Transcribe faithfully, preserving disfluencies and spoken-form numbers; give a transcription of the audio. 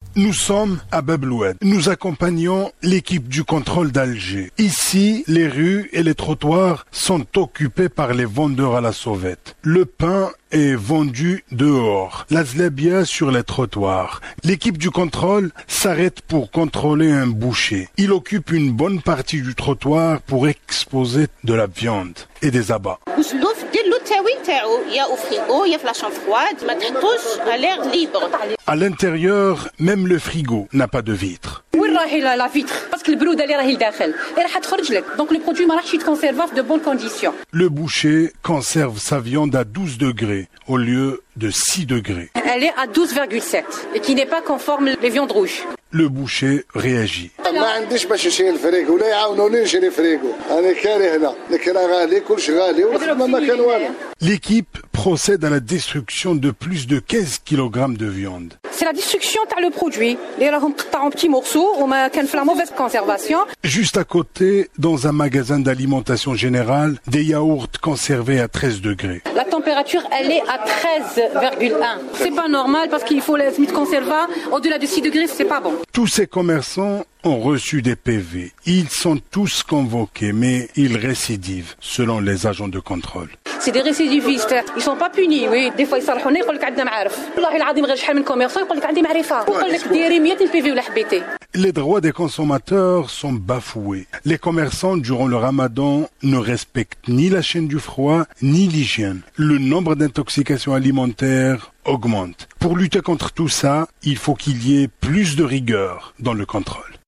Nous sommes à Bab el-Oued. Nous accompagnons l'équipe du contrôle d'Alger. Ici, les rues et les trottoirs sont occupés par les vendeurs à la sauvette. Le pain est vendu dehors, la zlabia sur les trottoirs. L'équipe du contrôle s'arrête pour contrôler un boucher. Il occupe une bonne partie du trottoir pour exposer de la viande et des abats. À l'intérieur, même le frigo n'a pas de vitre. La vitre parce que le brou d'aller راهي لداخل راح تخرج لك donc le produit ما راحش يتكونسيرفا في de bonnes conditions. Le boucher conserve sa viande à douze degrés au lieu de six degrés. Elle est à douze virgule sept et qui n'est pas conforme les viandes rouges. Le boucher réagit. ما عنديش باش نشري الفريغو ولا يعاونوني نشري فريغو انا كاره هنا الكرا غالي كلش غالي والخدمه ما كان والو. L'équipe procède à la destruction de plus de quinze kilogrammes de viande. C'est la destruction تاع le produit اللي راهم قطعوا en petits morceaux وما كان في la mauvaise conservation. Juste à côté, dans un magasin d'alimentation générale, des yaourts conservés à treize degrés. La température, elle est à treize virgule un. C'est pas normal parce qu'il faut les mettre conserva au-delà de six degrés, c'est pas bon. Tous ces commerçants ont reçu des P V. Ils sont tous convoqués, mais ils récidivent, selon les agents de contrôle. C'est des récidivistes. Ils sont pas punis, oui. Des fois, ils s'arrêtent, يقول لك عندنا معارف. والله العظيم غير شحال من كوميرسون يقول لك عندي معرفة. يقول لك ديري مية P V ولا حبيتي. Les droits des consommateurs sont bafoués. Les commerçants, durant le ramadan, ne respectent ni la chaîne du froid, ni l'hygiène. Le nombre d'intoxications alimentaires augmente. Pour lutter contre tout ça, il faut qu'il y ait plus de rigueur dans le contrôle.